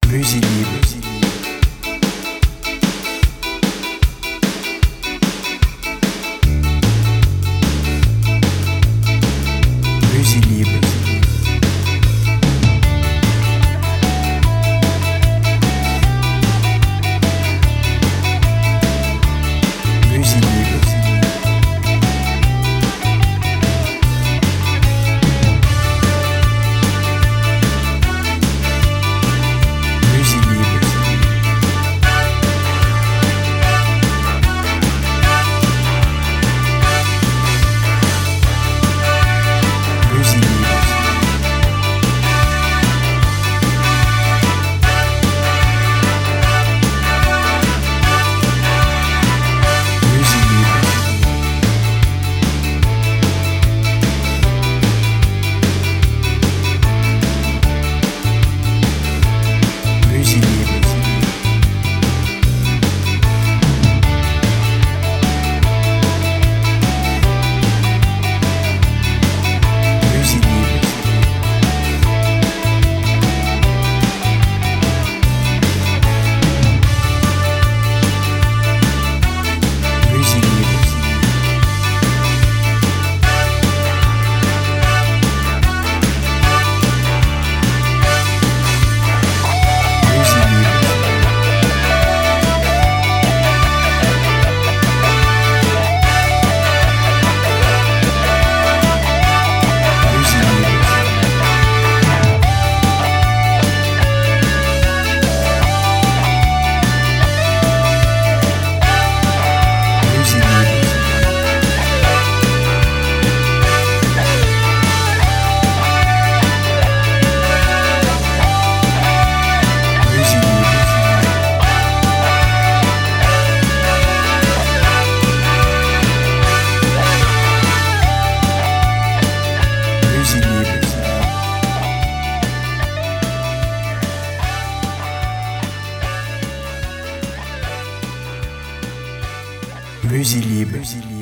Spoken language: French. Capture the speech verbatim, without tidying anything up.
Musique libre. Musique libre. Musique libre. Musique libre. Musique libre. Musique libre. Musique libre. Musique libre. Musique libre. Musique libre. Musique libre. Musique libre. Musique libre. Musique libre. Musique libre.